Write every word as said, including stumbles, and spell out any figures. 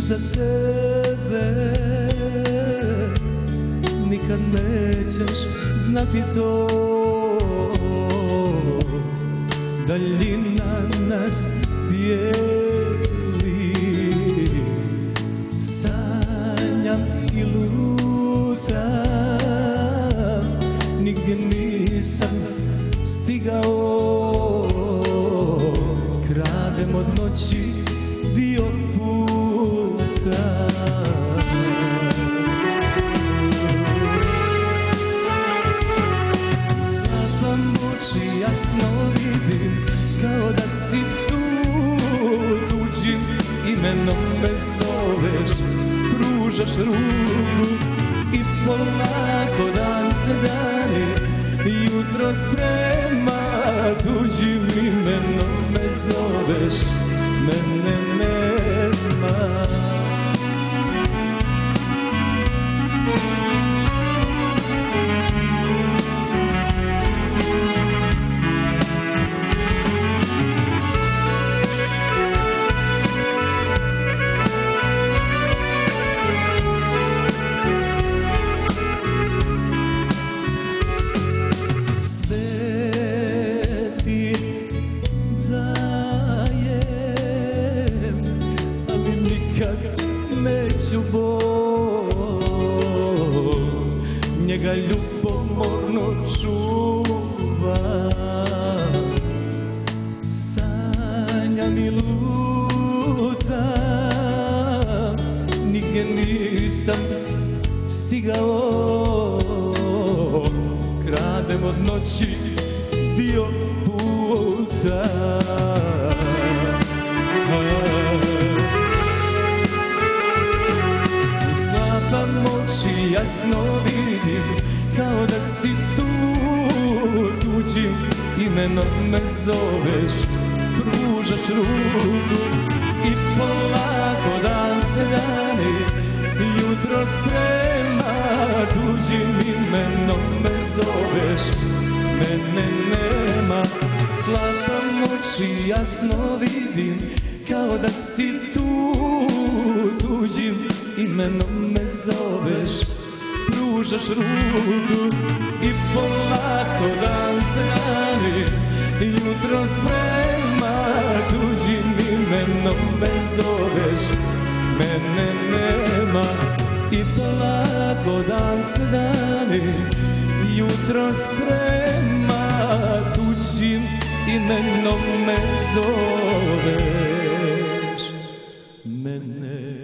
za tebe, nikad nećeš znati to. Daljina nas dijeli, sanjam i lutam, nigdje nisam stigao. Kradem od noći dio puta. Sklapam oči, jasno vidim, kao da si tu. Tuđim imenom me zoveš, pružaš ruku i polako dan se dani. Jutro sprema, tuđim imenom me zoveš, mene nema. Neću Bog, njega ljubomorno čuvam. Sanjam i lutam, nigdje nisam stigao. Kradem od noći dio puta. Oči jasno vidim, kao da si tu. Tuđim imenom me zoveš, pružaš ruku i polako dan se dani. Jutro sprema, tuđim imenom me zoveš, mene nema. Sklapam oči, jasno vidim, kao da si tu. Tuđim imenom me zoveš, pružaš ruku i polako dan se dani. Jutro sprema, tuđim imenom me zoveš, mene nema. I polako dan se dani. Jutro sprema, tuđim imenom me zoveš, mene